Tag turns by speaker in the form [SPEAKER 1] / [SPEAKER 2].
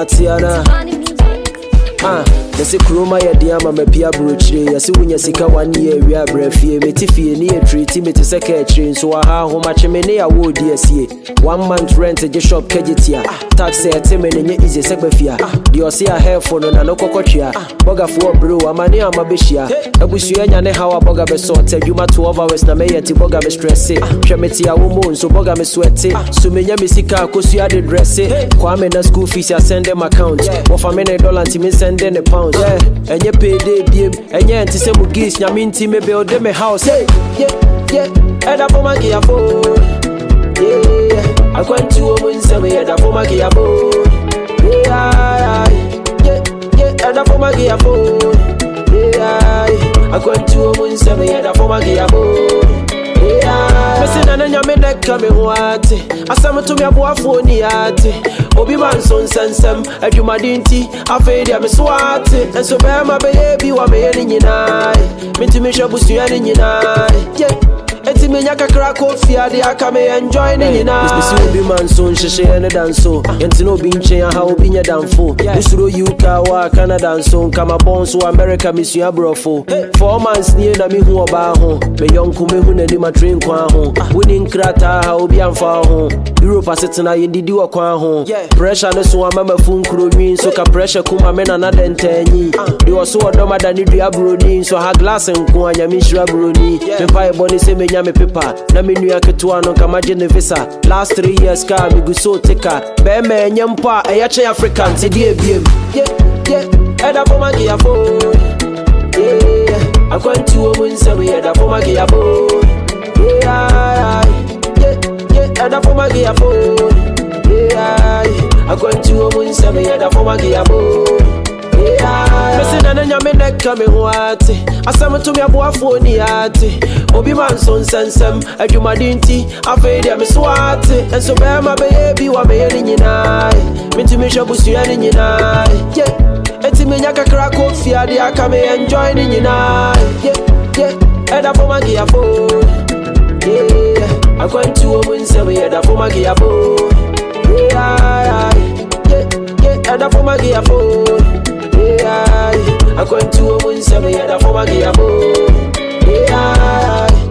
[SPEAKER 1] Watiana. Yesi kroma ya diama me pia brochire. Yesi wunya sika 1 year we abrefie. Me tifie ni e treat me to secretary. So aha ho mache me ne ya wo DSA. 1 month rent je shop kejitia. Tax e te me nye easy sekbefia. Di osi a helpful no na no kokotwia. Boga fo bro amane amabehia. Abusu enya ne hawa boga be sort adwuma 12 hours na me yeti boga be stress. Hwe me tia wo mo so boga me sweat. So me nya me sika kosu ya de dress. Kwa me na school fees ya send them account. Wo fa me $1 nti me send them pounds. Enye payday biem. Enye nti se mu gis nya me nti me build me house. Eda for my gear phone. I went to a woman say me eda for my gear phone. Eda for my gear phone. I went to a woman say me eda for my gear phone. Mesi na nya me neka me hoate. Asam to me aboafo ni ate. Obi man son sensem adwuma dinti afei dia me swate. Enso be ma be bi wa me ni nyina. Minti me hwabusu ya ni nyina. Eti me nya kakra kofi ade aka me enjoy ni nyina. Mesi obi man son hwehwe ne danso. Yenti no bi nchen ha obi nya danfo. Usuro UK wa Canada so kama bonso America misua brofo. 4 months ni na me hu oba ho. Me yonku me hu na ni train kwa ho. Winning krata ha obi amfa ho. Europe asetena yindidi wa kwa ho. Pressure no so amama funkuro nwin so ka pressure kuma me na nadentanyi. Di oso odoma da ni dua broni so ha glass nko anya me shira broni. Me pa e boni se me nya me paper na me nua ketua no kama Genevisa. Last 3 years ka me gu so tika. Be me nya mpa e ya che African te die biem. Eda for my gear phone. I went to a woman say me eda for my gear phone. Eda for my gear phone. I going to a woman say me eda for my gear phone. Mesi na nya me neka me hoate. Asam to me aboafo ni ate. Obi man son sensem adwuma dinti afei dia me swate. Enso be ma be bi wa me ni nyina. Minti me hwabusu ya ni nyina. Eti me nya kakra kofi ade aka me enjoy ni nyina. Eda for my gear phone. I went to a woman say me eda for my gear phone. Eda for my gear phone. I went to a woman say me eda for my gear phone.